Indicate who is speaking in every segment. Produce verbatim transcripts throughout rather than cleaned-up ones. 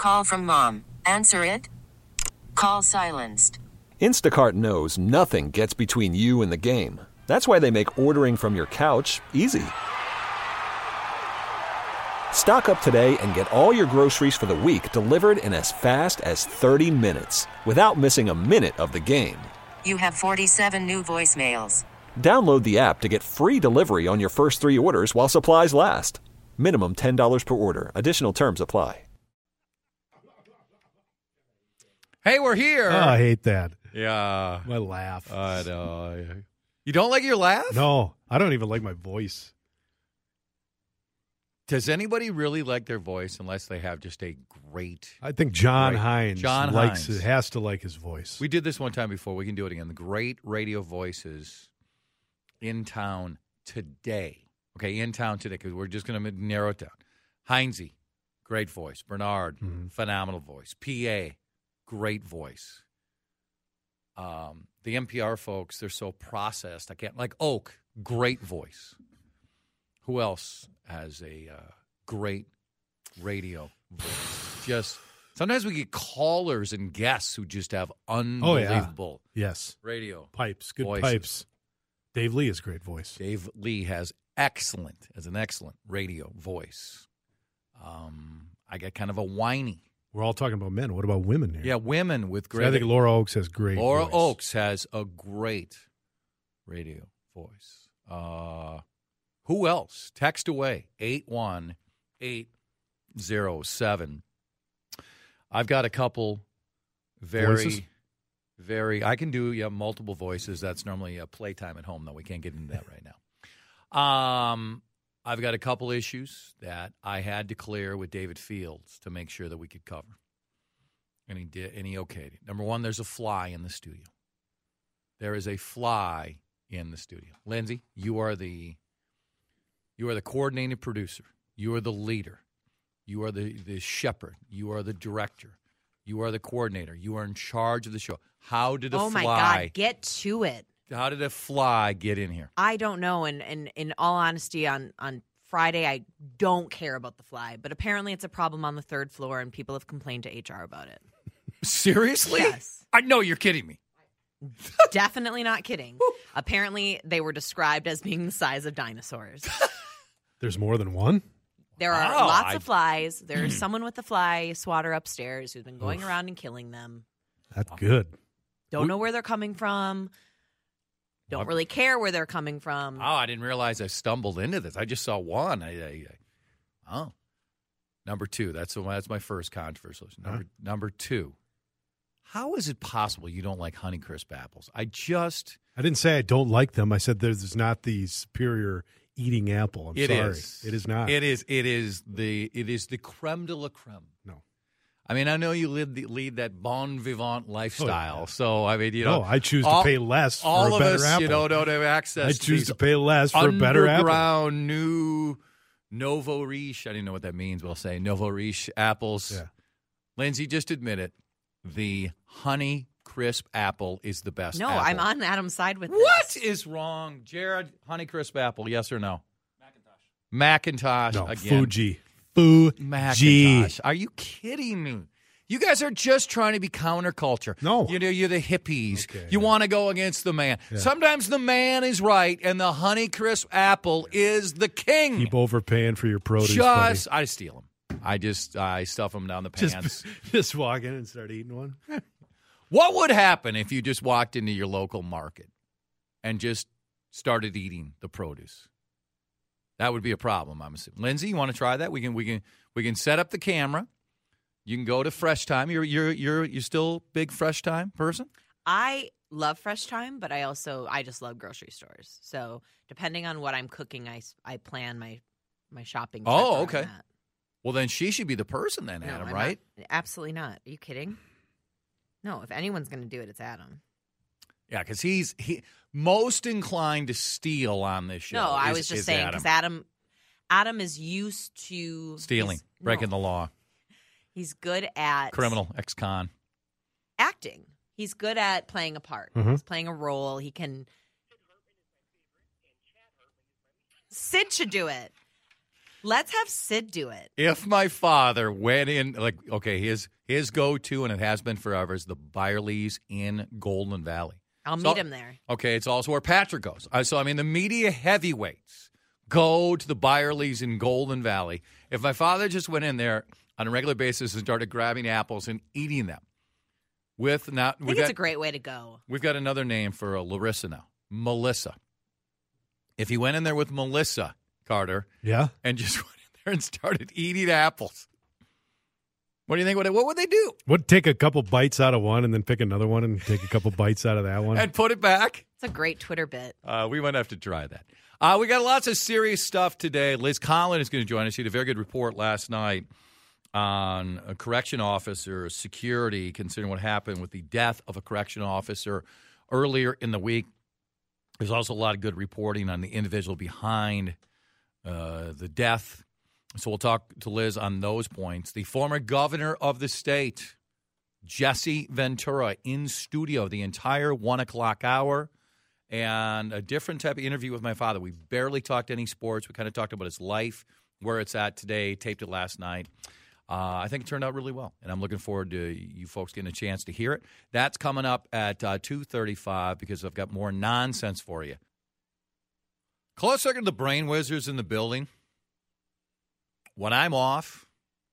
Speaker 1: Call from mom. Answer it. Call silenced.
Speaker 2: Instacart knows nothing gets between you and the game. That's why they make ordering from your couch easy. Stock up today and get all your groceries for the week delivered in as fast as thirty minutes without missing a minute of the game.
Speaker 1: You have forty-seven new voicemails.
Speaker 2: Download the app to get free delivery on your first three orders while supplies last. Minimum ten dollars per order. Additional terms apply.
Speaker 3: Hey, we're here.
Speaker 4: Oh, I hate that.
Speaker 3: Yeah.
Speaker 4: My laugh.
Speaker 3: I know. You don't like your laugh?
Speaker 4: No, I don't even like my voice.
Speaker 3: Does anybody really like their voice unless they have just a great...
Speaker 4: I think John
Speaker 3: great,
Speaker 4: Hines
Speaker 3: John
Speaker 4: likes
Speaker 3: Hines.
Speaker 4: has to like his voice.
Speaker 3: We did this one time before. We can do it again. The great radio voices in town today. Okay, in town today, because we're just going to narrow it down. Heinze, great voice. Bernard, mm-hmm. phenomenal voice. P A, great voice. Um, the N P R folks, they're so processed. I can't, like Oak, great voice. Who else has a uh, great radio voice? Just sometimes we get callers and guests who just have unbelievable
Speaker 4: oh, yeah. yes.
Speaker 3: radio
Speaker 4: pipes, good
Speaker 3: voices.
Speaker 4: pipes. Dave Lee has great voice.
Speaker 3: Dave Lee has excellent, has an excellent radio voice. Um, I get kind of a whiny.
Speaker 4: We're all talking about men. What about women here?
Speaker 3: Yeah, women with great.
Speaker 4: So I think Laura Oakes has great.
Speaker 3: Laura
Speaker 4: voice.
Speaker 3: Oakes has a great radio voice. Uh, who else? Text away eight one eight zero seven. I've got a couple very,
Speaker 4: Voices?
Speaker 3: very. I can do yeah multiple voices. That's normally a playtime at home, though. We can't get into that right now. Um. I've got a couple issues that I had to clear with David Fields to make sure that we could cover. And he did, and he okayed it. Number one, there's a fly in the studio. There is a fly in the studio. Lindsay, you are the you are the coordinating producer. You are the leader. You are the, the shepherd. You are the director. You are the coordinator. You are in charge of the show. How did a
Speaker 5: oh
Speaker 3: fly?
Speaker 5: Oh, my God. Get to it.
Speaker 3: How did a fly get in here?
Speaker 5: I don't know. And, and in all honesty, on, on Friday, I don't care about the fly. But apparently it's a problem on the third floor, and people have complained to H R about it.
Speaker 3: Seriously?
Speaker 5: Yes.
Speaker 3: I know you're kidding me.
Speaker 5: Definitely not kidding. Apparently they were described as being the size of dinosaurs.
Speaker 4: There's more than one?
Speaker 5: There are
Speaker 3: Oh,
Speaker 5: lots
Speaker 3: I-
Speaker 5: of flies. There's someone with a fly swatter upstairs who's been going
Speaker 4: Oof.
Speaker 5: around and killing them.
Speaker 4: That's good.
Speaker 5: Don't know where they're coming from. Don't really care where they're coming from.
Speaker 3: Oh, I didn't realize I stumbled into this. I just saw one. I, I, I oh, number two. That's that's my first controversial. Number
Speaker 4: Huh?
Speaker 3: number two. How is it possible you don't like Honeycrisp apples? I just
Speaker 4: I didn't say I don't like them. I said there's not the superior eating apple. I'm
Speaker 3: it
Speaker 4: sorry.
Speaker 3: is.
Speaker 4: It is not.
Speaker 3: It is. It is the. It is the creme de la creme.
Speaker 4: No.
Speaker 3: I mean, I know you lead, the, lead that bon vivant lifestyle.
Speaker 4: Oh, yeah.
Speaker 3: So, I mean, you know.
Speaker 4: No, I choose
Speaker 3: all,
Speaker 4: to pay less for
Speaker 3: all
Speaker 4: a
Speaker 3: of
Speaker 4: better
Speaker 3: us,
Speaker 4: apple.
Speaker 3: you know, don't have access
Speaker 4: I
Speaker 3: to
Speaker 4: choose
Speaker 3: these
Speaker 4: to pay less for a better apple.
Speaker 3: underground new Novo Riche. I don't even know what that means. We'll say Novo Riche apples.
Speaker 4: Yeah.
Speaker 3: Lindsay, just admit it. The Honey Crisp apple is the best
Speaker 5: No,
Speaker 3: apple.
Speaker 5: I'm on Adam's side with
Speaker 3: What
Speaker 5: this.
Speaker 3: is wrong? Jared, Honey Crisp apple, yes or no? Macintosh.
Speaker 4: No,
Speaker 3: again.
Speaker 4: Fuji. Fuji.
Speaker 3: Macintosh. Are you kidding me? You guys are just trying to be counterculture.
Speaker 4: No.
Speaker 3: You know, you're the hippies.
Speaker 4: Okay,
Speaker 3: you
Speaker 4: yeah.
Speaker 3: want to go against the man.
Speaker 4: Yeah.
Speaker 3: Sometimes the man is right, and the Honeycrisp apple is the king.
Speaker 4: Keep overpaying for your produce,
Speaker 3: just,
Speaker 4: buddy.
Speaker 3: I steal them. I just, I stuff them down the
Speaker 4: Just,
Speaker 3: pants.
Speaker 4: just walk in and start eating one.
Speaker 3: What would happen if you just walked into your local market and just started eating the produce? That would be a problem, I'm assuming. Lindsay, you want to try that? We can, we can, we can set up the camera. You can go to Fresh Time. You're you're you're you're still a big Fresh Time person?
Speaker 5: I love Fresh Time, but I also I just love grocery stores. So depending on what I'm cooking, I, I plan my my shopping. trip
Speaker 3: Oh,
Speaker 5: around
Speaker 3: okay.
Speaker 5: that.
Speaker 3: Well, then she should be the person then,
Speaker 5: No,
Speaker 3: Adam,
Speaker 5: I'm
Speaker 3: right?
Speaker 5: not. Absolutely not. Are you kidding? No, if anyone's going to do it, it's Adam.
Speaker 3: Yeah, because he's he most inclined to steal on this show.
Speaker 5: No, I
Speaker 3: is-
Speaker 5: was just
Speaker 3: is
Speaker 5: saying
Speaker 3: Adam.
Speaker 5: because Adam, Adam is used to
Speaker 3: stealing,
Speaker 5: he's-
Speaker 3: breaking
Speaker 5: no,
Speaker 3: the law,
Speaker 5: He's good at
Speaker 3: criminal, ex-con.
Speaker 5: acting. He's good at playing a part.
Speaker 4: Mhm.
Speaker 5: He's playing a role. He can. Sid should do it. Let's have Sid do it.
Speaker 3: If my father went in, like, okay, his his go-to, and it has been forever, is the Byerly's in Golden Valley.
Speaker 5: I'll
Speaker 3: So-
Speaker 5: meet him there.
Speaker 3: Okay, it's also where Patrick goes. Uh, so, I mean, the media heavyweights go to the Byerly's in Golden Valley. If my father just went in there on a regular basis and started grabbing apples and eating them, with now,
Speaker 5: I think it's a great way to go.
Speaker 3: We've got another name for uh, Larissa now, Melissa. If he went in there with Melissa Carter,
Speaker 4: Yeah.
Speaker 3: and just went in there and started eating apples, what do you think? What, what would they do?
Speaker 4: Would take a couple bites out of one and then pick another one and take a couple bites out of that one.
Speaker 3: And put it back?
Speaker 5: It's a great Twitter bit.
Speaker 3: Uh, we might have to try that. Uh, we got lots of serious stuff today. Liz Collin is going to join us. She had a very good report last night on a correction officer security, considering what happened with the death of a correction officer earlier in the week. There's also a lot of good reporting on the individual behind uh, the death. So we'll talk to Liz on those points. The former governor of the state, Jesse Ventura, in studio the entire one o'clock hour, and a different type of interview with my father. We barely talked any sports. We kind of talked about his life, where it's at today, taped it last night. Uh, I think it turned out really well, and I'm looking forward to you folks getting a chance to hear it. That's coming up at uh, two thirty-five because I've got more nonsense for you. Close second to the Brain Wizards in the building. When I'm off,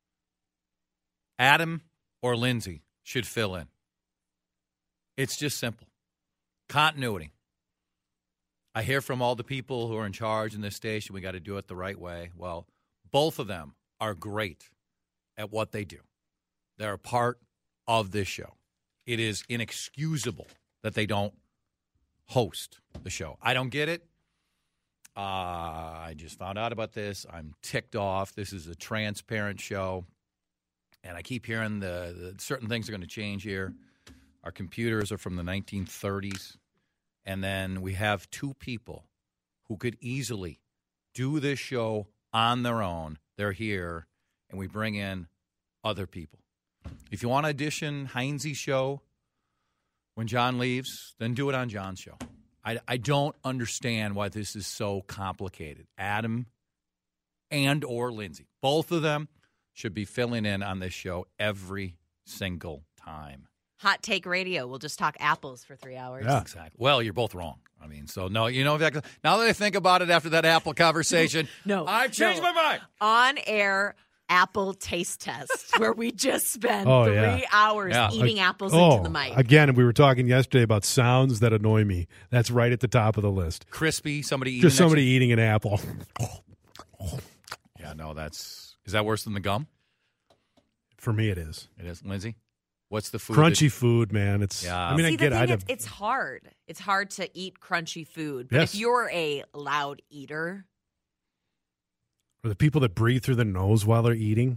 Speaker 3: Adam or Lindsay should fill in. It's just simple. Continuity. I hear from all the people who are in charge in this station, we got to do it the right way. Well, both of them are great at what they do. They're a part of this show. It is inexcusable that they don't host the show. I don't get it. Uh, I just found out about this. I'm ticked off. This is a transparent show, and I keep hearing the, the certain things are going to change here. Our computers are from the nineteen thirties, and then we have two people who could easily do this show on their own. They're here, and we bring in other people. If you want to audition Heinze's show when John leaves, then do it on John's show. I, I don't understand why this is so complicated. Adam and or Lindsay, both of them should be filling in on this show every single time.
Speaker 5: Hot Take Radio. We'll just talk apples for three hours.
Speaker 4: Yeah.
Speaker 3: Exactly. Well, you're both wrong. I mean, so no, you know, now that I think about it after that apple conversation,
Speaker 5: No,
Speaker 3: I've changed
Speaker 5: no.
Speaker 3: my mind.
Speaker 5: On air apple taste test where we just spent
Speaker 4: Oh,
Speaker 5: three
Speaker 4: yeah.
Speaker 5: hours
Speaker 3: Yeah.
Speaker 5: eating apples
Speaker 4: Oh,
Speaker 5: into the mic.
Speaker 4: again, we were talking yesterday about sounds that annoy me. That's right at the top of the list.
Speaker 3: Crispy, somebody eating
Speaker 4: Just somebody
Speaker 3: next
Speaker 4: eating an apple.
Speaker 3: to- Yeah, no, that's is that worse than the gum?
Speaker 4: For me, it is.
Speaker 3: It is, Lindsay. What's the food?
Speaker 4: Crunchy
Speaker 3: that-
Speaker 4: food, man. It's.
Speaker 3: Yeah.
Speaker 4: I mean,
Speaker 5: See,
Speaker 4: I get.
Speaker 5: the
Speaker 4: I'd
Speaker 5: thing is,
Speaker 4: have,
Speaker 5: it's hard. It's hard to eat crunchy food. But
Speaker 4: Yes.
Speaker 5: if you're a loud eater,
Speaker 4: or the people that breathe through the nose while they're eating.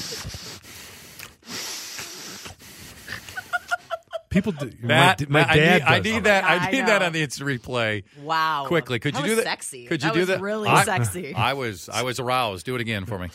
Speaker 4: People, do,
Speaker 3: That,
Speaker 4: my, my
Speaker 3: I
Speaker 4: dad.
Speaker 3: need, I
Speaker 4: does
Speaker 3: need
Speaker 4: that.
Speaker 3: that. I
Speaker 5: I
Speaker 3: need that
Speaker 5: know.
Speaker 3: on the instant replay.
Speaker 5: wow.
Speaker 3: Quickly, could
Speaker 5: That
Speaker 3: you do
Speaker 5: was
Speaker 3: that?
Speaker 5: Sexy.
Speaker 3: Could you
Speaker 5: that
Speaker 3: do
Speaker 5: was
Speaker 3: that?
Speaker 5: really
Speaker 3: I-
Speaker 5: sexy.
Speaker 3: I was, I was aroused. Do it again for me.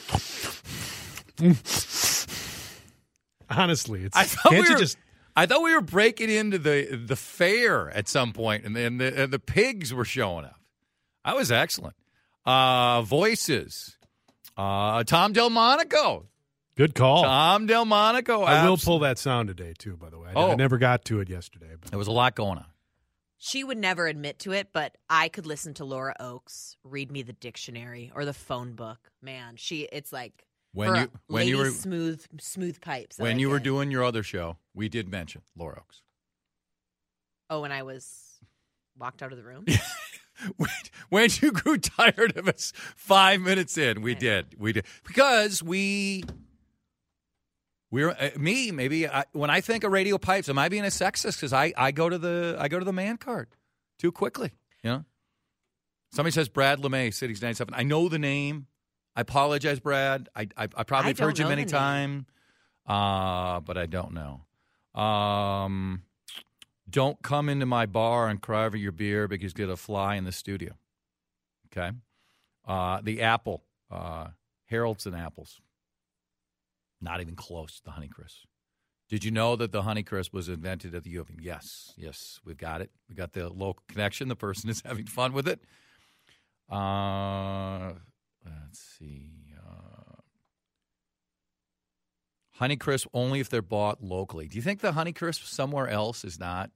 Speaker 4: Honestly, it's.
Speaker 3: I thought
Speaker 4: can't
Speaker 3: we
Speaker 4: you
Speaker 3: were,
Speaker 4: just?
Speaker 3: I thought we were breaking into the the fair at some point, and then the, and the pigs were showing up. That was excellent. Uh, voices. Uh, Tom Delmonico.
Speaker 4: Good call.
Speaker 3: Tom Delmonico.
Speaker 4: I will
Speaker 3: abs-
Speaker 4: pull that sound today too. By the way, I,
Speaker 3: Oh.
Speaker 4: I never got to it yesterday. But.
Speaker 3: There was a lot going on.
Speaker 5: She would never admit to it, but I could listen to Laura Oakes read me the dictionary or the phone book. Man, she it's like
Speaker 3: When
Speaker 5: for
Speaker 3: you
Speaker 5: a
Speaker 3: when you
Speaker 5: lady
Speaker 3: were
Speaker 5: smooth smooth pipes. I
Speaker 3: when
Speaker 5: like
Speaker 3: you were
Speaker 5: it.
Speaker 3: doing your other show, we did mention Laura Oakes.
Speaker 5: Oh, when I was walked out of the room.
Speaker 3: when, when you grew tired of us five minutes in, we
Speaker 5: Right.
Speaker 3: did. We did. Because we, we're, uh, me, maybe, I, when I think of radio pipes, am I being a sexist? Because I, I, go to the, I go to the man card too quickly, you know? Somebody says Brad LeMay, Cities ninety-seven. I know the name. I apologize, Brad. I, I, I probably
Speaker 5: I
Speaker 3: have
Speaker 5: don't
Speaker 3: heard you
Speaker 5: know
Speaker 3: many
Speaker 5: the name.
Speaker 3: times, uh, but I don't know. Um... Don't come into my bar and cry over your beer because you get a fly in the studio. Okay? Uh, the apple, uh, Harold's and apples. Not even close to the Honeycrisp. Did you know that the Honeycrisp was invented at the U of M? Yes, yes, we've got it. We got the local connection. The person is having fun with it. Uh, let's see. Honeycrisp only if they're bought locally. Do you think the Honeycrisp somewhere else is not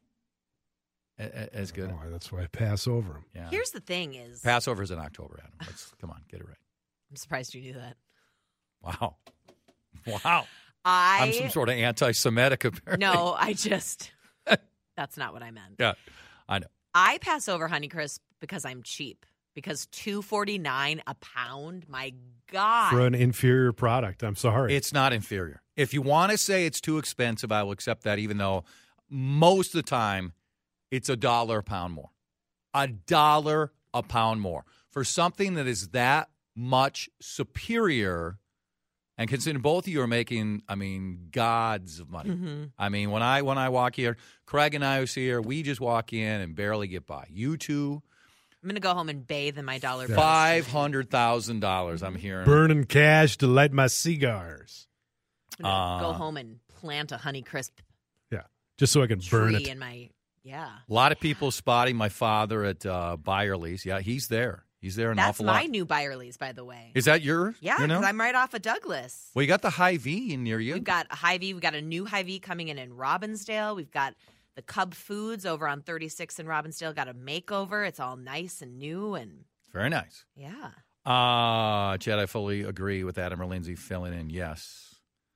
Speaker 3: a- a- as good?
Speaker 4: Oh, that's why I pass over them.
Speaker 3: Yeah.
Speaker 5: Here's the thing: is
Speaker 3: Passover's in October, Adam. Let's come on, get it right.
Speaker 5: I'm surprised you knew that.
Speaker 3: Wow, wow.
Speaker 5: I
Speaker 3: I'm some sort of anti-Semitic. Apparently.
Speaker 5: no, I just that's not what I meant.
Speaker 3: Yeah, I know.
Speaker 5: I pass over Honeycrisp because I'm cheap. Because two forty-nine a pound, my God.
Speaker 4: For an inferior product, I'm sorry.
Speaker 3: It's not inferior. If you want to say it's too expensive, I will accept that, even though most of the time it's a dollar a pound more. A dollar a pound more. For something that is that much superior, and considering both of you are making, I mean, gods of money.
Speaker 5: Mm-hmm.
Speaker 3: I mean, when I when I walk here, Craig and I was here, we just walk in and barely get by. You two,
Speaker 5: I'm going to go home and bathe in my dollar bills.
Speaker 3: five hundred thousand dollars I'm hearing.
Speaker 4: Burning cash to light my cigars.
Speaker 5: I'm going to
Speaker 3: Uh,
Speaker 5: go home and plant a Honeycrisp
Speaker 4: Yeah, just so I can burn
Speaker 5: tree
Speaker 4: it.
Speaker 5: in my, yeah.
Speaker 3: A lot of people spotting my father at uh, Byerly's. Yeah, he's there. He's there an
Speaker 5: That's
Speaker 3: awful
Speaker 5: my
Speaker 3: lot.
Speaker 5: new Byerly's, by the way.
Speaker 3: Is that yours?
Speaker 5: Yeah,
Speaker 3: You know?
Speaker 5: because I'm right off of Douglas.
Speaker 3: Well, you got the Hy-Vee in near you.
Speaker 5: We've got a Hy-Vee. We've got a new Hy-Vee coming in in Robbinsdale. We've got the Cub Foods over on thirty-six in Robbinsdale. Got a makeover. It's all nice and new. And
Speaker 3: Very nice.
Speaker 5: yeah.
Speaker 3: Uh, Chad, I fully agree with Adam or Lindsay filling in. Yes.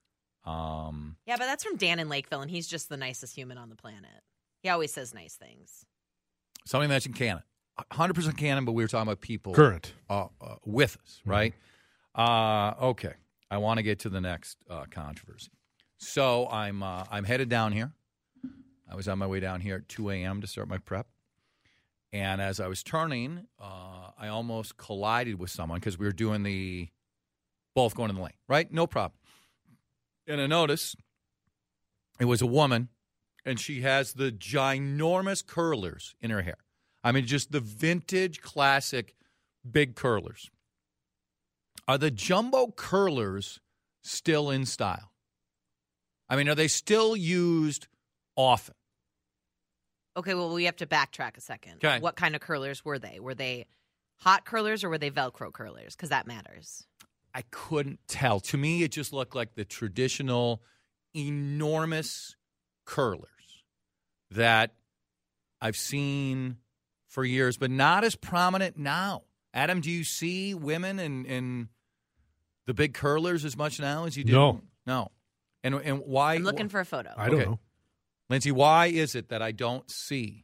Speaker 3: Um,
Speaker 5: Yeah, but that's from Dan in Lakeville, and he's just the nicest human on the planet. He always says nice things.
Speaker 3: somebody mentioned canon. one hundred percent canon, but we were talking about people
Speaker 4: Current.
Speaker 3: uh, uh, with us, right? Uh, okay. I want to get to the next uh, controversy. So I'm uh, I'm headed down here. I was on my way down here at two a.m. to start my prep. And as I was turning, uh, I almost collided with someone because we were doing the both going in the lane, right? No problem. And I noticed it was a woman, and she has the ginormous curlers in her hair. I mean, just the vintage classic big curlers. Are the jumbo curlers still in style? I mean, are they still used often?
Speaker 5: Okay, well, we have to backtrack a second.
Speaker 3: Okay.
Speaker 5: What kind of curlers were they? Were they hot curlers or were they Velcro curlers? Because that matters.
Speaker 3: I couldn't tell. To me, it just looked like the traditional enormous curlers that I've seen for years, but not as prominent now. Adam, do you see women in, in the big curlers as much now as you do?
Speaker 4: No.
Speaker 3: No. And and why?
Speaker 5: I'm looking for a photo.
Speaker 4: I don't
Speaker 3: Okay.
Speaker 4: know.
Speaker 3: Lindsay, why is it that I don't see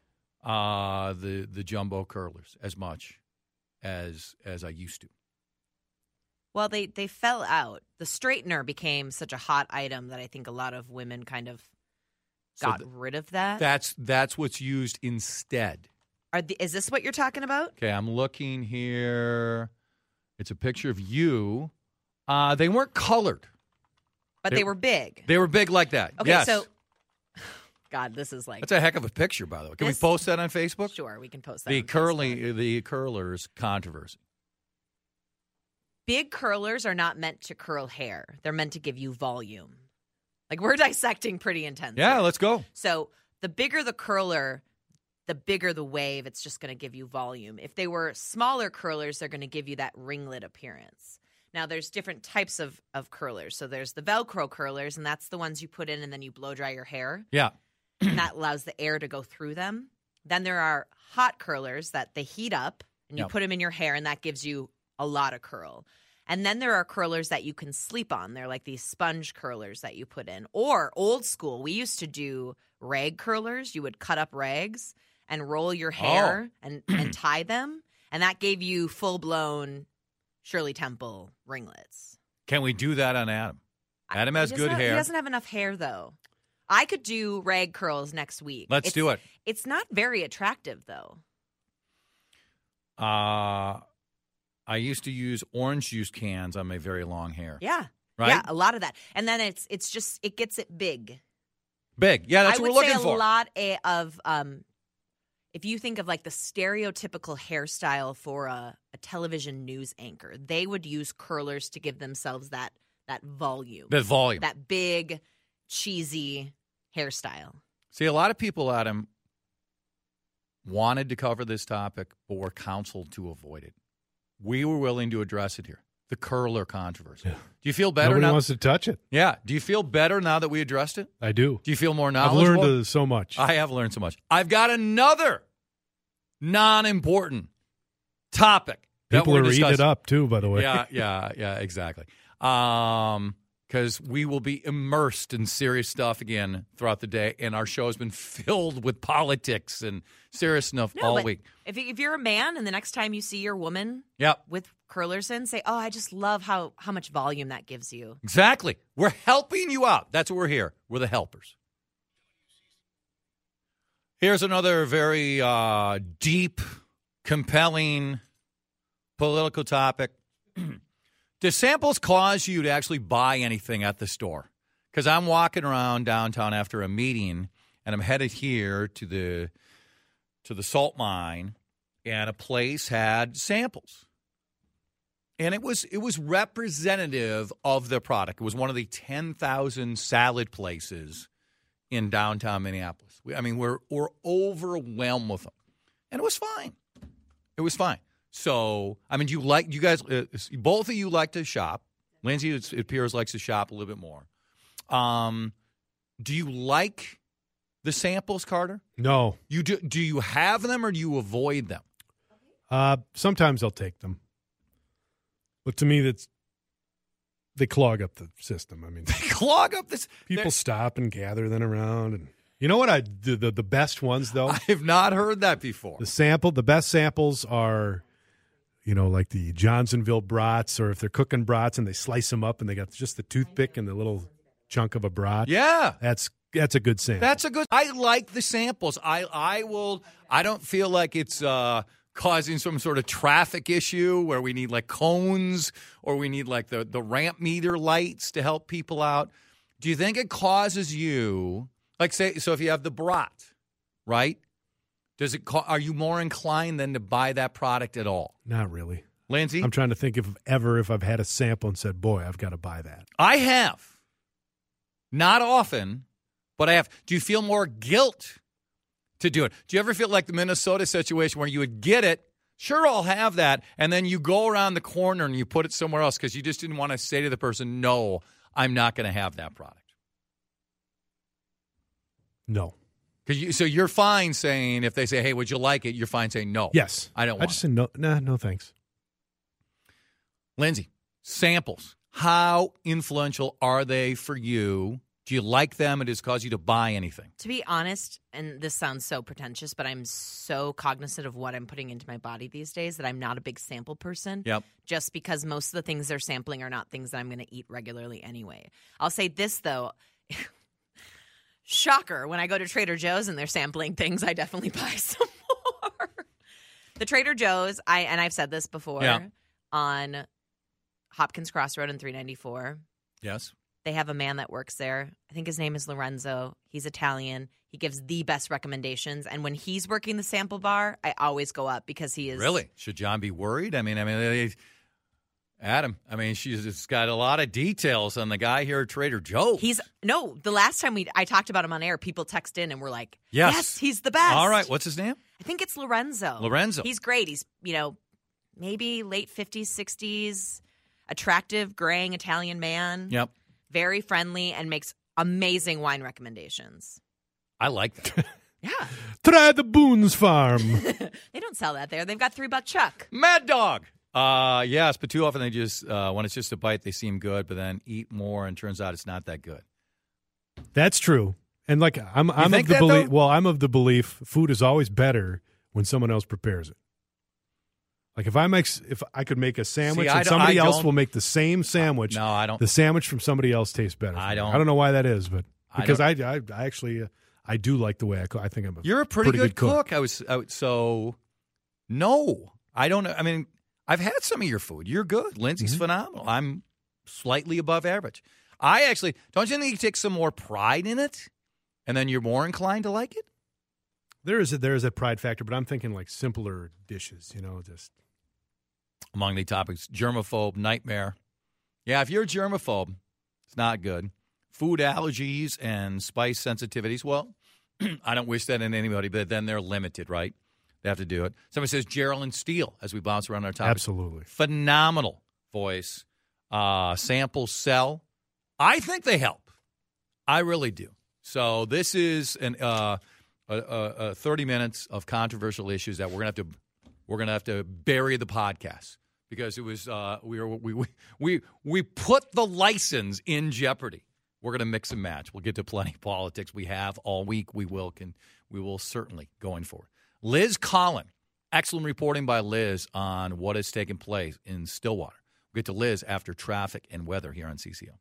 Speaker 3: uh, the the jumbo curlers as much as as I used to?
Speaker 5: Well, they, they fell out. The straightener became such a hot item that I think a lot of women kind of
Speaker 3: So
Speaker 5: got
Speaker 3: th-
Speaker 5: rid of that.
Speaker 3: That's that's what's used instead.
Speaker 5: Are the, is this what you're talking about?
Speaker 3: Okay, I'm looking here. It's a picture of you. Uh, they weren't colored.
Speaker 5: But
Speaker 3: They-
Speaker 5: they were big.
Speaker 3: They were big like that.
Speaker 5: Okay,
Speaker 3: yes.
Speaker 5: so God, this is like
Speaker 3: That's a heck of a picture, by the way. Can
Speaker 5: This-
Speaker 3: we post that on Facebook?
Speaker 5: sure we can post that.
Speaker 3: The
Speaker 5: on Facebook.
Speaker 3: curly, the curlers controversy.
Speaker 5: Big curlers are not meant to curl hair. They're meant to give you volume. Like we're dissecting pretty intense.
Speaker 3: Yeah,
Speaker 5: here.
Speaker 3: let's go.
Speaker 5: So the bigger the curler, the bigger the wave. It's just going to give you volume. If they were smaller curlers, they're going to give you that ringlet appearance. Now, there's different types of, of curlers. So there's the Velcro curlers, and that's the ones you put in and then you blow dry your hair.
Speaker 3: Yeah.
Speaker 5: And that allows the air to go through them. Then there are hot curlers that they heat up, and you
Speaker 3: Yep.
Speaker 5: put them in your hair, and that gives you a lot of curl. And then there are curlers that you can sleep on. They're like these sponge curlers that you put in. Or old school, we used to do rag curlers. You would cut up rags and roll your hair and, and tie them. And that gave you full-blown Shirley Temple ringlets.
Speaker 3: Can we do that on Adam? Adam has
Speaker 5: He
Speaker 3: good
Speaker 5: doesn't-
Speaker 3: hair.
Speaker 5: He doesn't have enough hair, though. I could do rag curls next week.
Speaker 3: Let's
Speaker 5: It's-
Speaker 3: do it.
Speaker 5: It's not very attractive, though.
Speaker 3: Uh, I used to use orange juice cans on my very long hair.
Speaker 5: Yeah.
Speaker 3: Right?
Speaker 5: Yeah, a lot of that. And then it's it's just, it gets it big.
Speaker 3: Big. Yeah, that's
Speaker 5: I
Speaker 3: what
Speaker 5: would
Speaker 3: we're looking
Speaker 5: say a
Speaker 3: for.
Speaker 5: lot a- of, um, if you think of like the stereotypical hairstyle for a, a television news anchor, they would use curlers to give themselves that that volume,
Speaker 3: The volume.
Speaker 5: that big, cheesy hairstyle.
Speaker 3: See, a lot of people, Adam, wanted to cover this topic, but were counseled to avoid it. We were willing to address it here. the curler controversy. Yeah. Do you feel better
Speaker 4: Nobody
Speaker 3: now?
Speaker 4: wants to touch it.
Speaker 3: Yeah. Do you feel better now that we addressed it?
Speaker 4: I do.
Speaker 3: Do you feel more
Speaker 4: I've
Speaker 3: knowledgeable?
Speaker 4: learned uh, so much.
Speaker 3: I have learned so much. I've got another non-important topic.
Speaker 4: People
Speaker 3: that
Speaker 4: are
Speaker 3: we're
Speaker 4: eating it
Speaker 3: discussing.
Speaker 4: up, too, by the way.
Speaker 3: Yeah, yeah, yeah, exactly. Um, because we will be immersed in serious stuff again throughout the day, and our show has been filled with politics and serious stuff
Speaker 5: No,
Speaker 3: all
Speaker 5: but
Speaker 3: week.
Speaker 5: If, you- if you're a man and the next time you see your woman
Speaker 3: Yep,
Speaker 5: with curlers in, say, oh, I just love how, how much volume that gives you.
Speaker 3: exactly. We're helping you out. That's what we're here. We're the helpers. Here's another very uh, deep, compelling political topic. Do samples cause you to actually buy anything at the store? Because I'm walking around downtown after a meeting, and I'm headed here to the to the salt mine, and a place had samples, and it was it was representative of the product. It was one of the ten thousand salad places in downtown Minneapolis. We, I mean, we're we're overwhelmed with them, and it was fine. It was fine. So, I mean, you like you guys, uh, both of you like to shop. Lindsay, it appears, likes to shop a little bit more. Um, do you like the samples, Carter?
Speaker 4: No.
Speaker 3: You do? Do you have them or do you avoid them?
Speaker 4: Uh, sometimes I'll take them. But to me, that's they clog up the system. I mean,
Speaker 3: They clog up this.
Speaker 4: people stop and gather then around. And you know what? I the, the, the best ones, though?
Speaker 3: I have not heard that before.
Speaker 4: The sample, the best samples are, you know, like the Johnsonville brats, or if they're cooking brats and they slice them up and they got just the toothpick and the little chunk of a brat.
Speaker 3: Yeah.
Speaker 4: That's that's a good sample.
Speaker 3: That's a good. I like the samples. I I will. I don't feel like it's uh, causing some sort of traffic issue where we need like cones or we need like the the ramp meter lights to help people out. Do you think it causes you like say so if you have the brat, right? Does it? Ca- are you more inclined than to buy that product at all,
Speaker 4: Not really.
Speaker 3: Lindsay?
Speaker 4: I'm trying to think if ever if I've had a sample and said, boy, I've got to buy that.
Speaker 3: I have. Not often, but I have. Do you feel more guilt to do it? Do you ever feel like the Minnesota situation where you would get it, sure, I'll have that, and then you go around the corner and you put it somewhere else because you just didn't want to say to the person, no, I'm not going to have that product?
Speaker 4: No.
Speaker 3: Cause you, so you're fine saying, if they say, hey, would you like it? You're fine saying no.
Speaker 4: Yes.
Speaker 3: I don't want
Speaker 4: I just
Speaker 3: it.
Speaker 4: said no, nah, no thanks.
Speaker 3: Lindsay, samples. How influential are they for you? Do you like them? And does it cause you to buy anything?
Speaker 5: To be honest, and this sounds so pretentious, but I'm so cognizant of what I'm putting into my body these days that I'm not a big sample person.
Speaker 3: Yep.
Speaker 5: Just because most of the things they're sampling are not things that I'm going to eat regularly anyway. I'll say this, though. Shocker. When I go to Trader Joe's and they're sampling things, I definitely buy some more. The Trader Joe's, I and I've said this before,
Speaker 3: Yeah.
Speaker 5: on Hopkins Crossroad in three ninety-four.
Speaker 3: Yes.
Speaker 5: They have a man that works there. I think his name is Lorenzo. He's Italian. He gives the best recommendations. And when he's working the sample bar, I always go up because he is.
Speaker 3: Really? Should John be worried? I mean, I mean, they, Adam, I mean, she's just got a lot of details on the guy here at Trader Joe's.
Speaker 5: He's no. The last time we I talked about him on air, people text in and were like,
Speaker 3: Yes.
Speaker 5: "Yes, he's the best."
Speaker 3: All right. What's his name?
Speaker 5: I think it's Lorenzo.
Speaker 3: Lorenzo.
Speaker 5: He's great. He's you know maybe late fifties, sixties, attractive, graying Italian man.
Speaker 3: Yep.
Speaker 5: Very friendly and makes amazing wine recommendations.
Speaker 3: I like that.
Speaker 5: Yeah.
Speaker 4: Try the Boone's Farm.
Speaker 5: They don't sell that there. They've got Three Buck Chuck.
Speaker 3: Mad Dog. Uh, yes, but too often they just, uh, when it's just a bite, they seem good, but then eat more and turns out it's not that good.
Speaker 4: That's true. And like I'm I'm
Speaker 3: think
Speaker 4: of the
Speaker 3: that,
Speaker 4: belief
Speaker 3: though?
Speaker 4: well, I'm of the belief food is always better when someone else prepares it. Like if I make s- if I could make a sandwich
Speaker 3: See, I
Speaker 4: and
Speaker 3: don't-
Speaker 4: somebody
Speaker 3: I
Speaker 4: else
Speaker 3: don't-
Speaker 4: will make the same sandwich.
Speaker 3: No, I don't.
Speaker 4: The sandwich from somebody else tastes better.
Speaker 3: I
Speaker 4: for me.
Speaker 3: don't-
Speaker 4: I don't know why that is, but
Speaker 3: I
Speaker 4: because I I, I actually uh, I do like the way I cook. I think I'm a
Speaker 3: You're a pretty, good,
Speaker 4: cook.
Speaker 3: cook. I was, I, was- so, no, I don't know. I mean, I've had some of your food. You're good. Lindsay's
Speaker 4: Mm-hmm.
Speaker 3: phenomenal. I'm slightly above average. I actually, don't you think you take some more pride in it and then you're more inclined to like it?
Speaker 4: There is a, there is a pride factor, but I'm thinking like simpler dishes. You know, just
Speaker 3: Among the topics, germaphobe, nightmare. Yeah, if you're a germaphobe, it's not good. Food allergies and spice sensitivities. Well, I don't wish that in anybody, but then they're limited, right? They have to do it. Somebody says Geraldine Steele as we bounce around our topics.
Speaker 4: absolutely.
Speaker 3: Phenomenal. voice. Uh, samples sell. I think they help. I really do. So this is an uh, a, a, a thirty minutes of controversial issues that we're gonna have to we're gonna have to bury the podcast because it was uh, we were we we we put the license in jeopardy. We're gonna mix and match. We'll get to plenty of politics. We have all week. We will can we will certainly going forward. Liz Collin, excellent reporting by Liz on what has taken place in Stillwater. We'll get to Liz after traffic and weather here on C C O.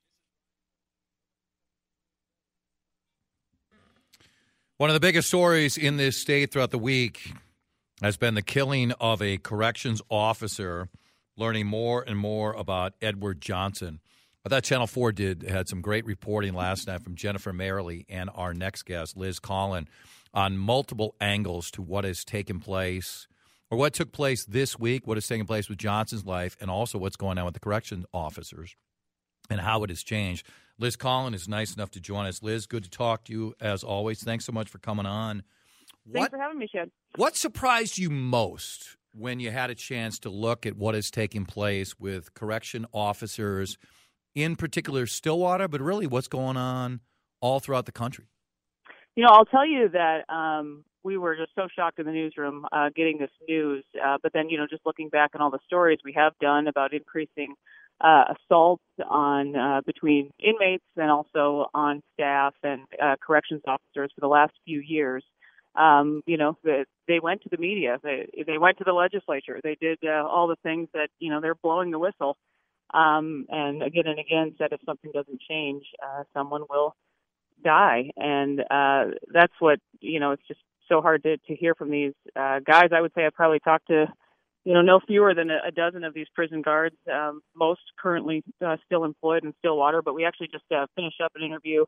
Speaker 3: One of the biggest stories in this state throughout the week has been the killing of a corrections officer, learning more and more about Edward Johnson. I thought Channel four did had some great reporting last night from Jennifer Merrily and our next guest, Liz Collin, on multiple angles to what has taken place or what took place this week, what has taken place with Johnson's life, and also what's going on with the corrections officers and how it has changed. Liz Collin is nice enough to join us. Liz, good to talk to you as always. Thanks so much for coming on.
Speaker 6: Thanks
Speaker 3: What,
Speaker 6: for having me, Shed.
Speaker 3: what surprised you most when you had a chance to look at what is taking place with correction officers, in particular Stillwater, but really what's going on all throughout the country?
Speaker 6: You know, I'll tell you that um, we were just so shocked in the newsroom uh, getting this news. Uh, but then, you know, just looking back on all the stories we have done about increasing uh, assaults on uh, between inmates and also on staff and uh, corrections officers for the last few years. Um, you know, they, they went to the media, they they went to the legislature, they did uh, all the things that, you know, they're blowing the whistle. Um, and again and again said if something doesn't change, uh, someone will die. And uh, that's what, you know, it's just so hard to, to hear from these uh, guys. I would say I probably talked to, you know, no fewer than a, a dozen of these prison guards, um, most currently uh, still employed in Stillwater. But we actually just uh, finished up an interview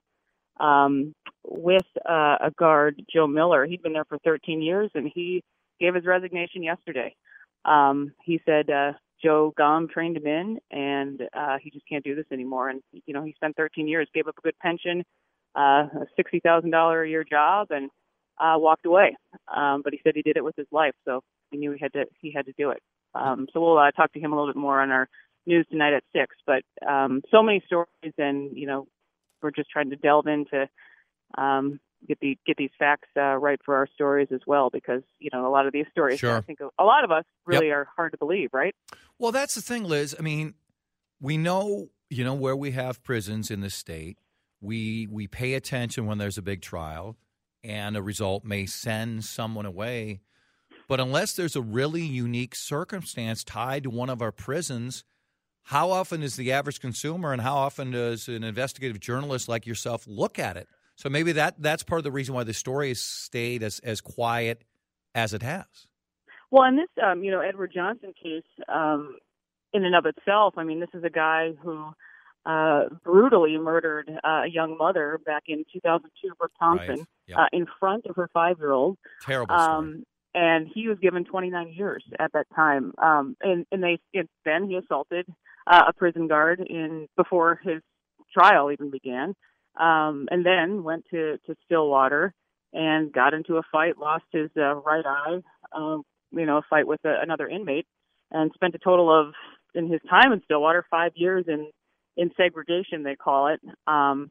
Speaker 6: um, with uh, a guard, Joe Miller. He'd been there for thirteen years, and he gave his resignation yesterday. Um, he said uh, Joe Gom trained him in, and uh, he just can't do this anymore. And, you know, he spent thirteen years, gave up a good pension, uh, a sixty thousand dollars a year job, and uh, walked away. Um, but he said he did it with his life, so he knew he had to he had to do it. Um, so we'll uh, talk to him a little bit more on our news tonight at six. But um, so many stories, and, you know, we're just trying to delve into um, get the get these facts uh, right for our stories as well, because, you know, a lot of these stories,
Speaker 3: Sure.
Speaker 6: I think a lot of us really
Speaker 3: Yep.
Speaker 6: are hard to believe, right?
Speaker 3: Well, that's the thing, Liz. I mean, we know, you know, where we have prisons in the state. We we pay attention when there's a big trial, and a result may send someone away. But unless there's a really unique circumstance tied to one of our prisons, how often is the average consumer and how often does an investigative journalist like yourself look at it? So maybe that that's part of the reason why the story has stayed as, as quiet as it has.
Speaker 6: Well, in this, um, you know, Edward Johnson case, um, in and of itself, I mean, this is a guy who uh, brutally murdered uh, a young mother back in two thousand two, Brooke Thompson,
Speaker 3: Right. Yep.
Speaker 6: uh, in front of her five-year-old.
Speaker 3: Terrible story.
Speaker 6: Um, and he was given twenty-nine years at that time. Um, and, and they it, then he assaulted uh, a prison guard in before his trial even began, um, and then went to, to Stillwater and got into a fight, lost his uh, right eye, um, you know, a fight with a, another inmate, and spent a total of, in his time in Stillwater, five years in, in segregation, they call it. Um,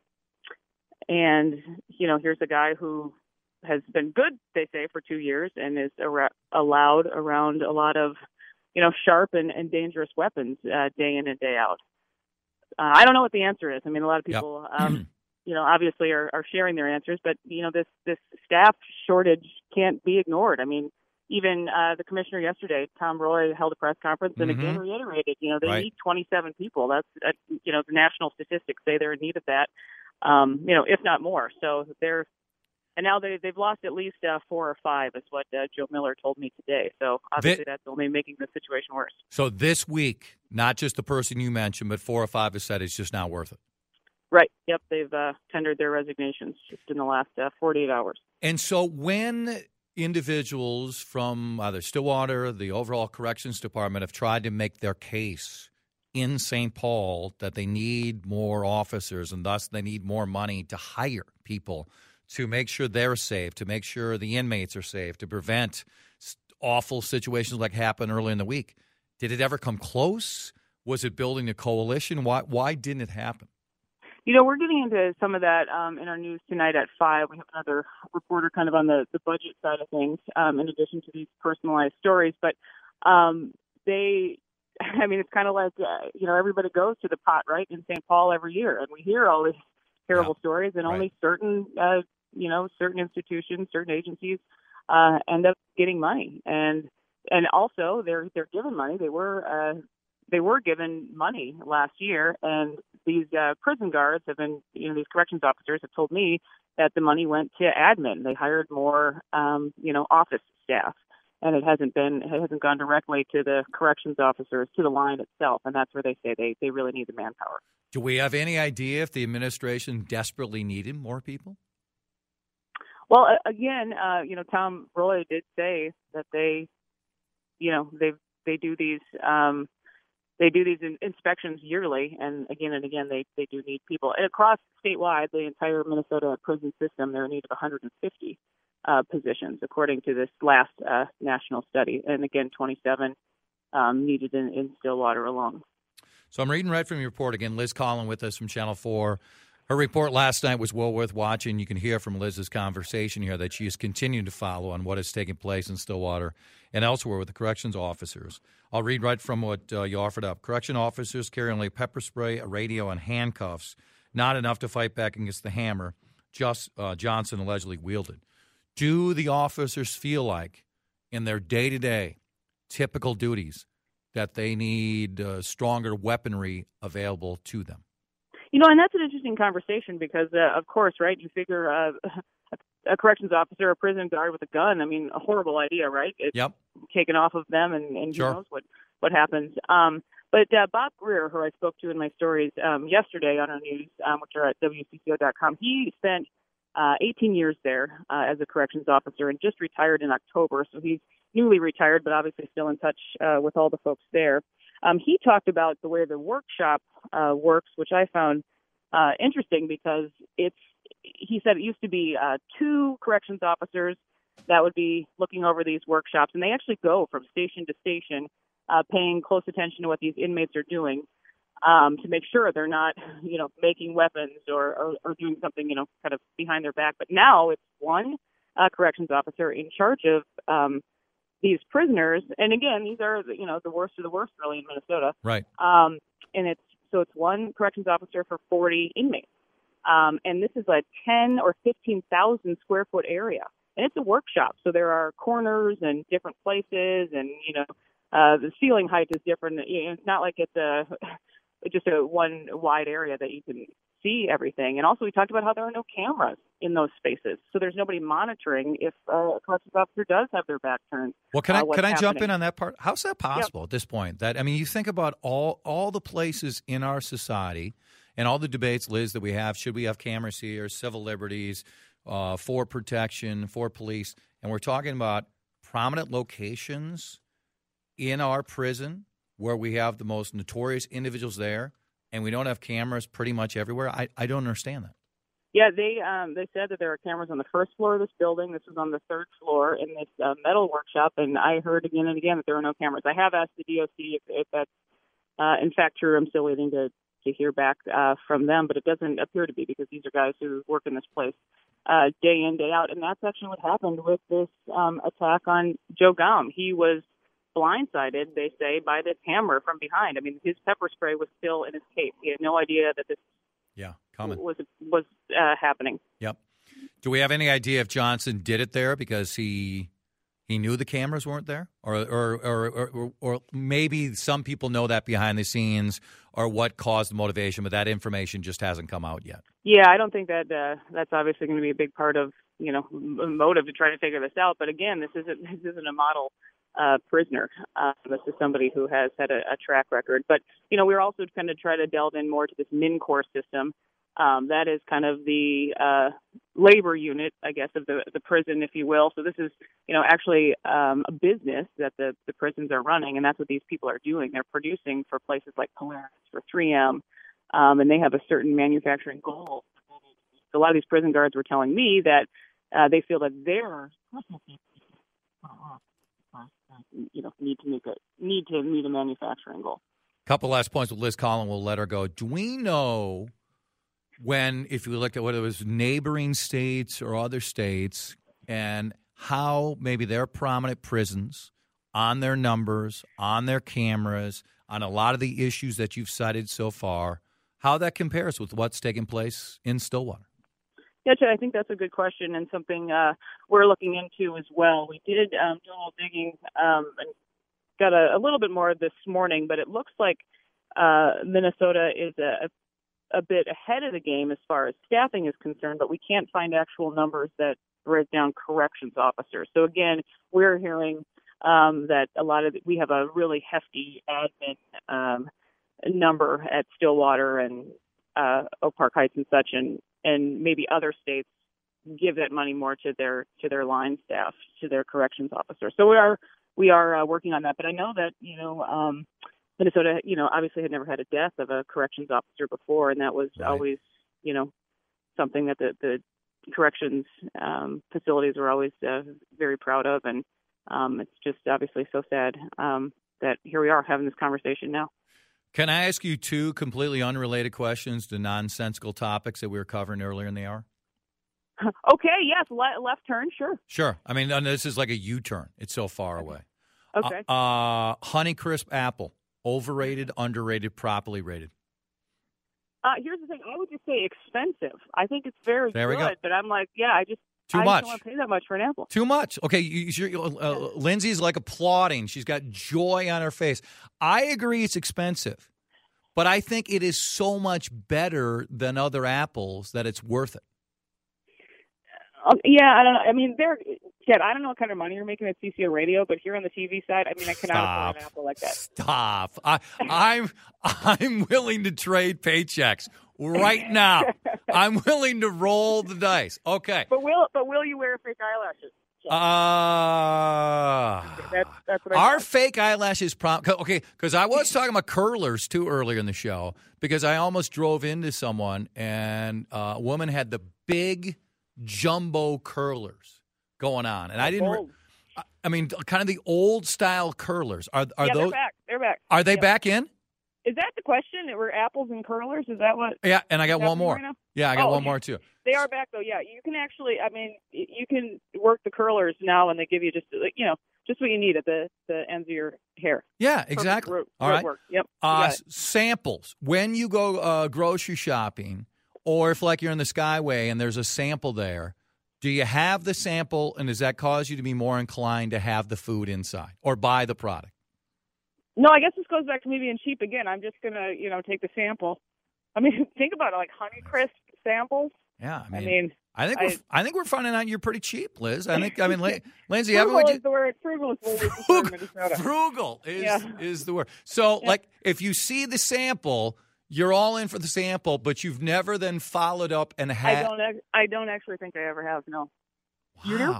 Speaker 6: and, you know, here's a guy who has been good, they say, for two years and is ar- allowed around a lot of, you know, sharp and, and dangerous weapons uh, day in and day out. Uh, I don't know what the answer is. I mean, a lot of people,
Speaker 3: Yep.
Speaker 6: um, you know, obviously are, are sharing their answers, but, you know, this, this staff shortage can't be ignored. I mean, even uh, the commissioner yesterday, Tom Roy, held a press conference and
Speaker 3: Mhm.
Speaker 6: again reiterated, you know, they
Speaker 3: Right.
Speaker 6: need twenty-seven people. That's, uh, you know, the national statistics say they're in need of that, um, you know, if not more. So they're, and now they, they've lost at least uh, four or five is what uh, Joe Miller told me today. So obviously that's only making the situation worse.
Speaker 3: So this week, not just the person you mentioned, but four or five have said it's just not worth it.
Speaker 6: Right. Yep. They've uh, tendered their resignations just in the last uh, forty-eight hours.
Speaker 3: And so when individuals from either Stillwater, the overall corrections department, have tried to make their case in Saint Paul that they need more officers and thus they need more money to hire people to make sure they're safe, to make sure the inmates are safe, to prevent awful situations like happened early in the week, did it ever come close? Was it building a coalition? Why why didn't it happen?
Speaker 6: You know, we're getting into some of that um, in our news tonight at five. We have another reporter kind of on the, the budget side of things, um, in addition to these personalized stories. But um, they, I mean, it's kind of like, uh, you know, everybody goes to the pot, right, in Saint Paul every year. And we hear all these terrible
Speaker 3: Yeah.
Speaker 6: stories, and
Speaker 3: Right.
Speaker 6: only certain, uh, you know, certain institutions, certain agencies uh, end up getting money. And and also, they're they're given money. They were uh, they were given money last year, and these uh, prison guards have been, you know, these corrections officers have told me that the money went to admin. They hired more, um, you know, office staff, and it hasn't been, it hasn't gone directly to the corrections officers, to the line itself. And that's where they say they, they really need the manpower.
Speaker 3: Do we have any idea if the administration desperately needed more people?
Speaker 6: Well, uh, again, uh, you know, Tom Roy did say that they, you know, they they do these. Um, They do these in- inspections yearly, and again and again, they, they do need people. And across statewide, the entire Minnesota prison system, they're in need of one hundred fifty uh, positions, according to this last uh, national study. And again, twenty-seven um, needed in, in Stillwater alone.
Speaker 3: So I'm reading right from your report again. Liz Collin with us from Channel four. Her report last night was well worth watching. You can hear from Liz's conversation here that she is continuing to follow on what is taking place in Stillwater and elsewhere with the corrections officers. I'll read right from what uh, you offered up. Correction officers carry only pepper spray, a radio, and handcuffs. Not enough to fight back against the hammer just uh, Johnson allegedly wielded. Do the officers feel like in their day-to-day typical duties that they need uh, stronger weaponry available to them?
Speaker 6: You know, and that's an interesting conversation because, uh, of course, right, you figure uh, a corrections officer, a prison guard with a gun, I mean, a horrible idea, right? It's
Speaker 3: Yep.
Speaker 6: taken off of them, and, and
Speaker 3: Sure.
Speaker 6: who knows what, what happens. Um, but uh, Bob Greer, who I spoke to in my stories um, yesterday on our news, um, which are at W C C O dot com, he spent uh, eighteen years there uh, as a corrections officer and just retired in October. So he's newly retired, but obviously still in touch uh, with all the folks there. Um, he talked about the way the workshop uh, works, which I found uh, interesting because it's, he said it used to be uh, two corrections officers that would be looking over these workshops, and they actually go from station to station, uh, paying close attention to what these inmates are doing um, to make sure they're not, you know, making weapons or, or, or doing something, you know, kind of behind their back. But now it's one uh, corrections officer in charge of um, these prisoners, and again, these are, you know, the worst of the worst, really, in Minnesota.
Speaker 3: Right.
Speaker 6: Um, and it's so it's one corrections officer for forty inmates, um, and this is a ten or fifteen thousand square foot area, and it's a workshop. So there are corners and different places, and you know, uh, the ceiling height is different. You know, it's not like it's a just a one wide area that you can see everything. And also, we talked about how there are no cameras in those spaces, so there's nobody monitoring if uh, a corrections officer does have their back turned.
Speaker 3: Well, can I
Speaker 6: uh, what's
Speaker 3: can I jump
Speaker 6: happening.
Speaker 3: in on that part? How's that possible at this point? That I mean, you think about all all the places in our society and all the debates, Liz, that we have. Should we have cameras here? Civil liberties, uh, for protection, for police, and we're talking about prominent locations in our prison where we have the most notorious individuals there, and we don't have cameras pretty much everywhere. I, I don't understand that.
Speaker 6: Yeah, they um, they said that there are cameras on the first floor of this building. This was on the third floor in this uh, metal workshop, and I heard again and again that there are no cameras. I have asked the D O C if, if that's uh, in fact true. I'm still waiting to, to hear back uh, from them, but it doesn't appear to be because these are guys who work in this place uh, day in, day out. And that's actually what happened with this um, attack on Joe Gaum. He was blindsided, they say, by this hammer from behind. I mean, his pepper spray was still in his cape. He had no idea that this
Speaker 3: Yeah, common.
Speaker 6: was was uh, happening.
Speaker 3: Yep. Do we have any idea if Johnson did it there because he he knew the cameras weren't there, or or or or, or maybe some people know that behind the scenes, or what caused the motivation, but that information just hasn't come out yet?
Speaker 6: Yeah, I don't think that uh, that's obviously going to be a big part of you know motive to try to figure this out. But again, this isn't this isn't a model uh, prisoner. Uh, this is somebody who has had a, a track record. But you know, we're also kind of try to delve in more to this MNCOR system. Um, that is kind of the uh, labor unit, I guess, of the the prison, if you will. So this is, you know, actually um, a business that the, the prisons are running, and that's what these people are doing. They're producing for places like Polaris, for three M, um, and they have a certain manufacturing goal. So a lot of these prison guards were telling me that uh, they feel that their you know need to make a need to meet a manufacturing goal.
Speaker 3: Couple last points with Liz Collin. We'll let her go. Do we know when, if you look at whether it was neighboring states or other states, and how maybe their prominent prisons on their numbers, on their cameras, on a lot of the issues that you've cited so far, how that compares with what's taking place in Stillwater?
Speaker 6: Yeah, Chad, I think that's a good question and something uh, we're looking into as well. We did um, do a little digging um, and got a, a little bit more this morning, but it looks like uh, Minnesota is a, a bit ahead of the game as far as staffing is concerned, but we can't find actual numbers that break down corrections officers. So again, we're hearing um, that a lot of the, we have a really hefty admin um, number at Stillwater and uh, Oak Park Heights and such, and and maybe other states give that money more to their to their line staff, to their corrections officers. So we are we are uh, working on that. But I know that you know um, Minnesota, you know, obviously had never had a death of a corrections officer before, and that was
Speaker 3: right.
Speaker 6: always you know something that the, the corrections um, facilities were always uh, very proud of, and um, it's just obviously so sad um, that here we are having this conversation now.
Speaker 3: Can I ask you two completely unrelated questions to nonsensical topics that we were covering earlier in the hour?
Speaker 6: Okay, yes, le- left turn, sure.
Speaker 3: Sure. I mean, this is like a U-turn. It's so far away.
Speaker 6: Okay.
Speaker 3: Uh, uh, Honeycrisp apple, overrated, underrated, properly rated?
Speaker 6: Uh, here's the thing. I would just say expensive. I think it's very
Speaker 3: there
Speaker 6: good,
Speaker 3: we go.
Speaker 6: but I'm like, yeah, I just
Speaker 3: Too
Speaker 6: I
Speaker 3: much.
Speaker 6: don't want to pay that much for an apple.
Speaker 3: Too much. Okay, you, you, uh, Lindsay's like applauding. She's got joy on her face. I agree it's expensive, but I think it is so much better than other apples that it's worth it.
Speaker 6: Um, yeah, I don't know. I mean, they're, Chad, I don't know what kind of money you're making at C C O Radio, but here on the T V side, I mean, I cannot
Speaker 3: Stop.
Speaker 6: afford an apple like that.
Speaker 3: Stop. I, I'm I'm willing to trade paychecks right now. I'm willing to roll the dice. Okay.
Speaker 6: But will but will you wear fake eyelashes?
Speaker 3: Uh,
Speaker 6: that's, that's what I
Speaker 3: our
Speaker 6: thought.
Speaker 3: fake eyelashes prom- okay, because I was talking about curlers too earlier in the show, because I almost drove into someone and uh, a woman had the big jumbo curlers going on, and I didn't. Re- I mean, kind of the old style curlers. Are are
Speaker 6: yeah,
Speaker 3: those
Speaker 6: they're back? They're back.
Speaker 3: Are they
Speaker 6: yeah.
Speaker 3: back in?
Speaker 6: Is that the question? Were apples and curlers? Is that what?
Speaker 3: Yeah, and I got one
Speaker 6: happening
Speaker 3: more.
Speaker 6: right now?
Speaker 3: Yeah, I got
Speaker 6: Oh,
Speaker 3: one
Speaker 6: okay.
Speaker 3: more too.
Speaker 6: They are back though. Yeah, you can actually. I mean, y- you can work the curlers now, and they give you just like, you know just what you need at the, the ends of your hair.
Speaker 3: Yeah,
Speaker 6: Perfect
Speaker 3: exactly.
Speaker 6: root-
Speaker 3: All
Speaker 6: root
Speaker 3: right.
Speaker 6: work. Yep. you
Speaker 3: Uh,
Speaker 6: got it.
Speaker 3: samples. When you go uh, grocery shopping, or if like you're in the Skyway and there's a sample there, do you have the sample, and does that cause you to be more inclined to have the food inside or buy the product?
Speaker 6: No, I guess this goes back to me being cheap again. I'm just gonna, you know, take the sample. I mean, think about it, like Honeycrisp samples.
Speaker 3: Yeah, I mean,
Speaker 6: I mean,
Speaker 3: I think
Speaker 6: I-
Speaker 3: we're, I think we're finding out you're pretty cheap, Liz. I think I mean, La- Lindsay, haven't
Speaker 6: frugal
Speaker 3: we
Speaker 6: is
Speaker 3: just,
Speaker 6: the word. Frugal is the word. we prefer in
Speaker 3: frugal,
Speaker 6: Minnesota.
Speaker 3: frugal is
Speaker 6: Yeah.
Speaker 3: is the word. So,
Speaker 6: Yeah.
Speaker 3: like, if you see the sample, you're all in for the sample, but you've never then followed up and
Speaker 6: I
Speaker 3: had.
Speaker 6: don't. ac- I don't actually think I ever have. No. You do?
Speaker 3: Wow.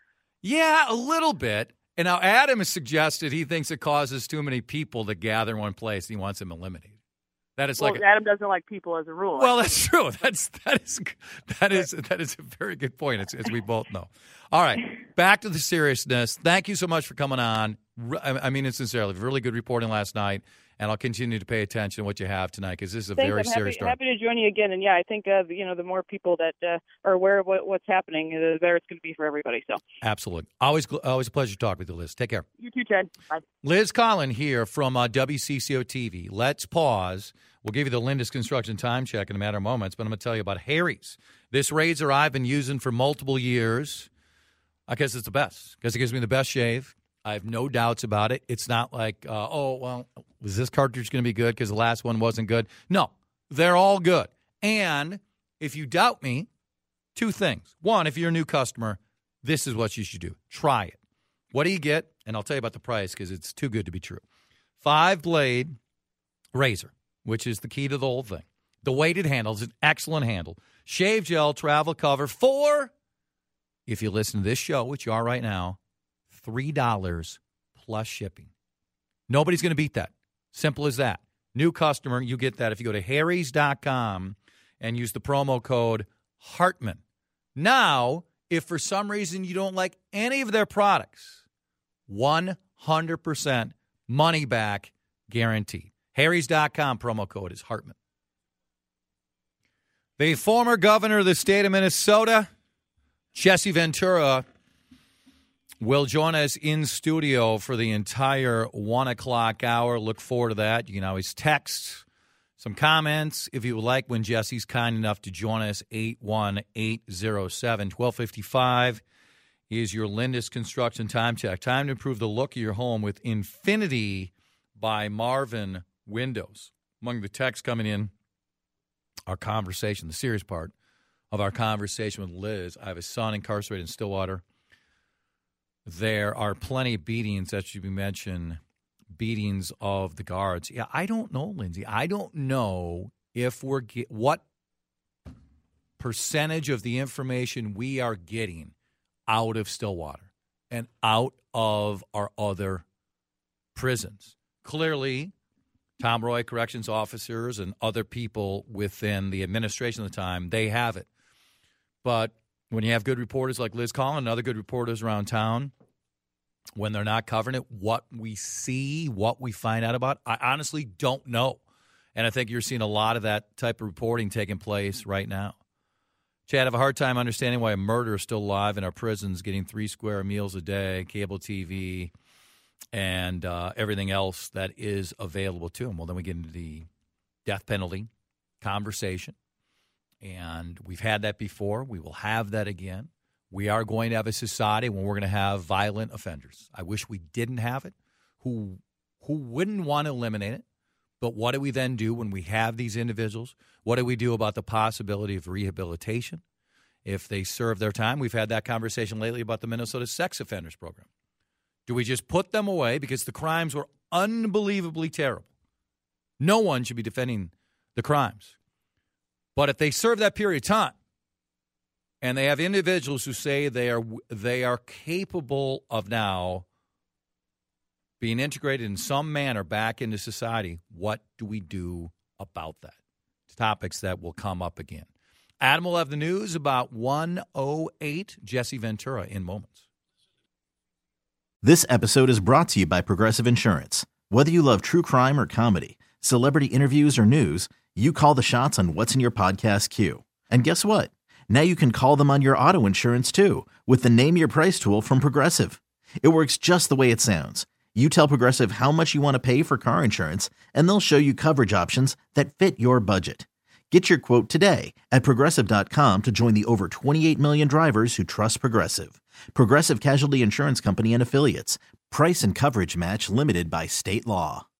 Speaker 3: Yeah, a little bit. And now Adam has suggested he thinks it causes too many people to gather in one place, and he wants them eliminated. That is
Speaker 6: Well,
Speaker 3: like a,
Speaker 6: Adam doesn't like people as a rule.
Speaker 3: well, that's true. That's that is that is that is a very good point, as, as we both know. All right, back to the seriousness. Thank you so much for coming on. Re- I I mean it sincerely. Really good reporting last night, and I'll continue to pay attention to what you have tonight, because this is a
Speaker 6: Thanks,
Speaker 3: very
Speaker 6: I'm
Speaker 3: serious
Speaker 6: happy,
Speaker 3: story.
Speaker 6: happy to join you again. And yeah, I think uh, you know the more people that uh, are aware of what, what's happening, the better it's going to be for everybody. So
Speaker 3: Absolutely. Always, gl- always a pleasure to talk with you, Liz. Take care.
Speaker 6: you too, Ted. Bye.
Speaker 3: Liz Collin here from uh, W C C O T V. Let's pause. We'll give you the Lindus Construction time check in a matter of moments, but I'm going to tell you about Harry's. This razor I've been using for multiple years. I guess it's the best because it gives me the best shave. I have no doubts about it. It's not like, uh, oh, well, was this cartridge going to be good because the last one wasn't good? No, they're all good. And if you doubt me, two things. One, if you're a new customer, this is what you should do. Try it. What do you get? And I'll tell you about the price because it's too good to be true. Five-blade razor, which is the key to the whole thing. The weighted handle is an excellent handle. Shave gel, travel cover for, if you listen to this show, which you are right now, three dollars plus shipping. Nobody's going to beat that. Simple as that. New customer, you get that if you go to harrys dot com and use the promo code Hartman. Now, if for some reason you don't like any of their products, one hundred percent money back guaranteed. Harry's dot com, promo code is Hartman. The former governor of the state of Minnesota, Jesse Ventura, will join us in studio for the entire one o'clock hour. Look forward to that. You can always text some comments if you would like when Jesse's kind enough to join us. eight one eight zero seven, one two five five is your Lindus Construction time check. Time to improve the look of your home with Infinity by Marvin Windows. Among the texts coming in, our conversation, the serious part of our conversation with Liz. I have a son incarcerated in Stillwater. There are plenty of beatings that should be mentioned, beatings of the guards. Yeah, I don't know, Lindsay. I don't know if we're get, what percentage of the information we are getting out of Stillwater and out of our other prisons. Clearly, Tom Roy corrections officers and other people within the administration at the time, they have it. But when you have good reporters like Liz Collin and other good reporters around town, when they're not covering it, what we see, what we find out about, I honestly don't know. And I think you're seeing a lot of that type of reporting taking place right now. Chad, I have a hard time understanding why a murderer is still alive in our prisons, getting three square meals a day, cable T V, and uh, everything else that is available to him. Well, then we get into the death penalty conversation, and we've had that before. We will have that again. We are going to have a society when we're going to have violent offenders. I wish we didn't have it. Who who wouldn't want to eliminate it? But what do we then do when we have these individuals? What do we do about the possibility of rehabilitation if they serve their time? We've had that conversation lately about the Minnesota Sex Offenders Program. Do we just put them away because the crimes were unbelievably terrible? No one should be defending the crimes. But if they serve that period of time and they have individuals who say they are they are capable of now being integrated in some manner back into society, what do we do about that? It's topics that will come up again. Adam will have the news about one oh eight. Jesse Ventura in moments.
Speaker 7: This episode is brought to you by Progressive Insurance. Whether you love true crime or comedy, celebrity interviews or news, you call the shots on what's in your podcast queue. And guess what? Now you can call them on your auto insurance too with the Name Your Price tool from Progressive. It works just the way it sounds. You tell Progressive how much you want to pay for car insurance, and they'll show you coverage options that fit your budget. Get your quote today at Progressive dot com to join the over twenty-eight million drivers who trust Progressive. Progressive Casualty Insurance Company and Affiliates. Price and coverage match limited by state law.